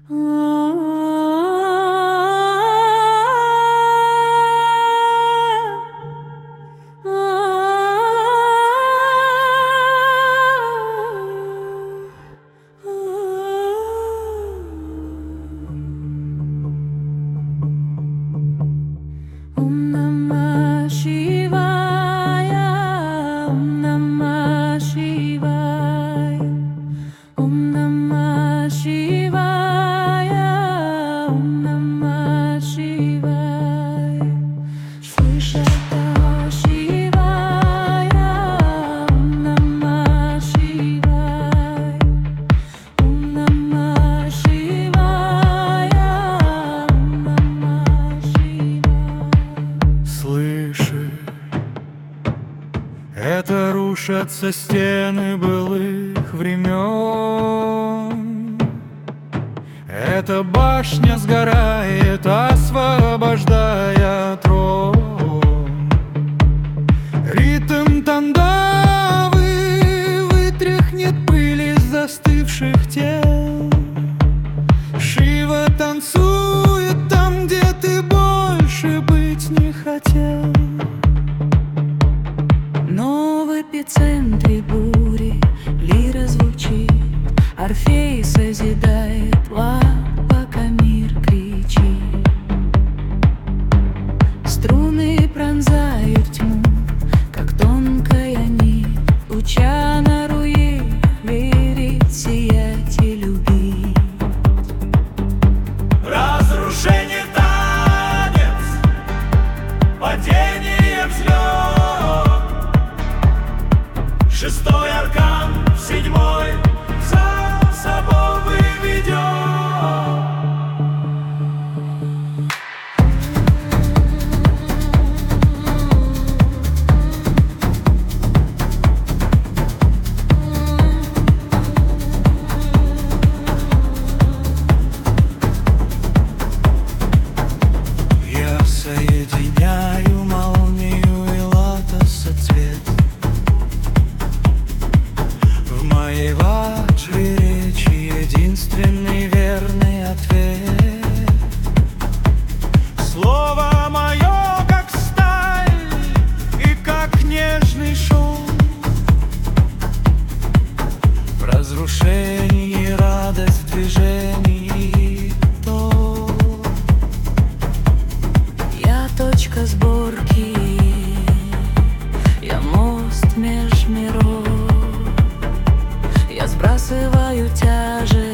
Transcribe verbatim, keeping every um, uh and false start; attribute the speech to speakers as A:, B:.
A: Это рушатся стены былых времен. Эта башня сгорает, освобождая трон. Ритм тандавы вытряхнет пыль из застывших тел. Шива танцует там, где ты больше быть не хотел.
B: Но в эпицентре бури лира звучит, Орфей созидает лад, пока мир кричит. Струны пронзают тьму, как тонкая нить, уча на руи верить, сиять и любить.
C: Разрушение танец, падение взлет. Шестой аркан, седьмой за собой ведет.
A: Я соединяю молнию и лотосоцвет. В моей ваджре речи единственный верный ответ. Слово мое, как сталь и как нежный шум. В разрушении радость, в движении то.
B: Я точка сборки, я мост меж миров. Я сбрасываю тяжесть.